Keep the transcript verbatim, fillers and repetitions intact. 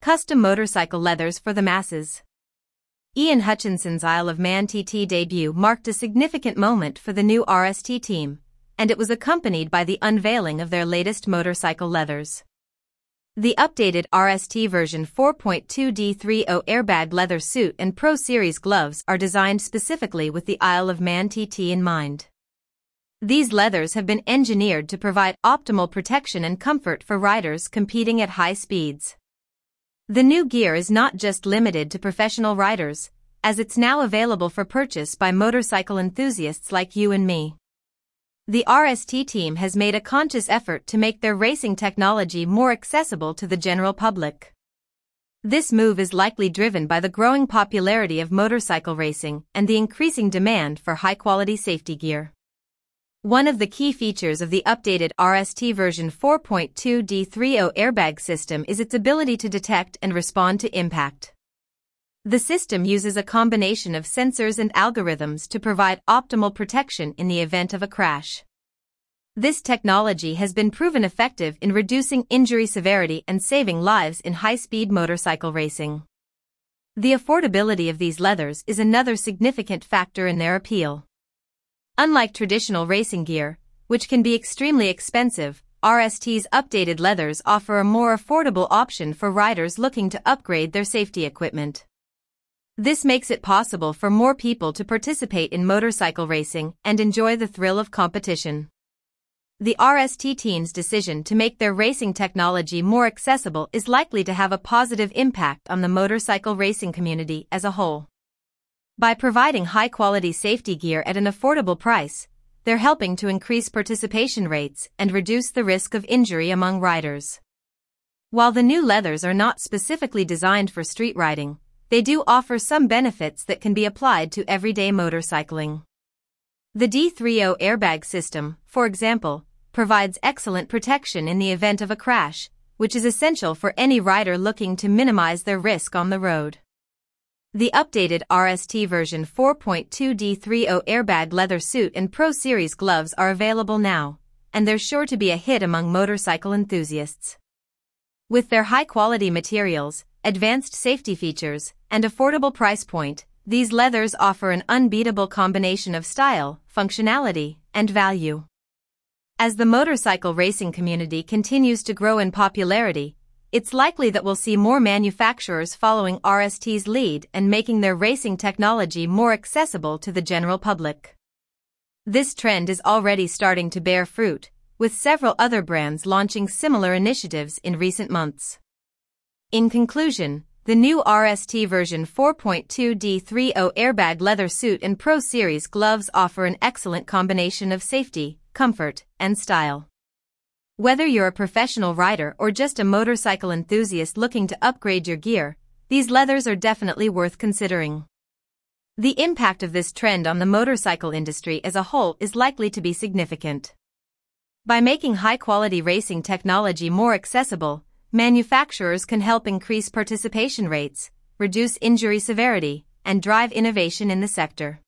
Custom motorcycle leathers for the masses. Ian Hutchinson's Isle of Man T T debut marked a significant moment for the new R S T team, and it was accompanied by the unveiling of their latest motorcycle leathers. The updated R S T version four point two D thirty airbag leather suit and Pro Series gloves are designed specifically with the Isle of Man T T in mind. These leathers have been engineered to provide optimal protection and comfort for riders competing at high speeds. The new gear is not just limited to professional riders, as it's now available for purchase by motorcycle enthusiasts like you and me. The R S T team has made a conscious effort to make their racing technology more accessible to the general public. This move is likely driven by the growing popularity of motorcycle racing and the increasing demand for high-quality safety gear. One of the key features of the updated R S T version four point two D thirty airbag system is its ability to detect and respond to impact. The system uses a combination of sensors and algorithms to provide optimal protection in the event of a crash. This technology has been proven effective in reducing injury severity and saving lives in high-speed motorcycle racing. The affordability of these leathers is another significant factor in their appeal. Unlike traditional racing gear, which can be extremely expensive, R S T's updated leathers offer a more affordable option for riders looking to upgrade their safety equipment. This makes it possible for more people to participate in motorcycle racing and enjoy the thrill of competition. The R S T team's decision to make their racing technology more accessible is likely to have a positive impact on the motorcycle racing community as a whole. By providing high-quality safety gear at an affordable price, they're helping to increase participation rates and reduce the risk of injury among riders. While the new leathers are not specifically designed for street riding, they do offer some benefits that can be applied to everyday motorcycling. The D thirty airbag system, for example, provides excellent protection in the event of a crash, which is essential for any rider looking to minimize their risk on the road. The updated R S T version four point two D thirty airbag leather suit and Pro Series gloves are available now, and they're sure to be a hit among motorcycle enthusiasts. With their high-quality materials, advanced safety features, and affordable price point, these leathers offer an unbeatable combination of style, functionality, and value. As the motorcycle racing community continues to grow in popularity, it's likely that we'll see more manufacturers following R S T's lead and making their racing technology more accessible to the general public. This trend is already starting to bear fruit, with several other brands launching similar initiatives in recent months. In conclusion, the new R S T version four point two D thirty airbag leather suit and Pro Series gloves offer an excellent combination of safety, comfort, and style. Whether you're a professional rider or just a motorcycle enthusiast looking to upgrade your gear, these leathers are definitely worth considering. The impact of this trend on the motorcycle industry as a whole is likely to be significant. By making high-quality racing technology more accessible, manufacturers can help increase participation rates, reduce injury severity, and drive innovation in the sector.